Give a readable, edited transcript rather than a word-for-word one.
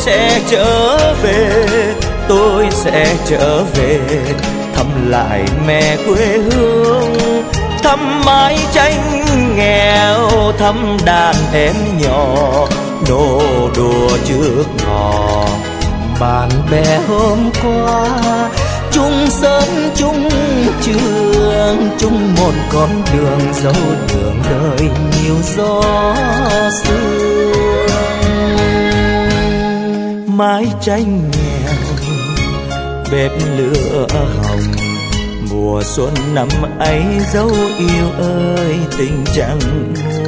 sẽ trở về, tôi sẽ trở về thăm lại mẹ quê hương, thăm mái tranh nghèo, thăm đàn em nhỏ nô đùa trước ngõ. Bạn bè hôm qua chung sớm chung trường, chung một con đường dấu đường đời nhiều gió sương. Mái tranh nghèo bếp lửa hồng, mùa xuân năm ấy dấu yêu ơi tình chẳng